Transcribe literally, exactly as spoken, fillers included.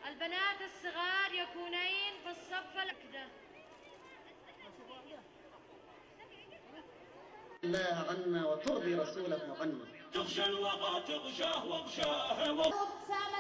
البنات الصغار يكونين في الصف الأكده. الله عنا وترضي رسوله عنا. تغشى الوغى تغشاه واغشاه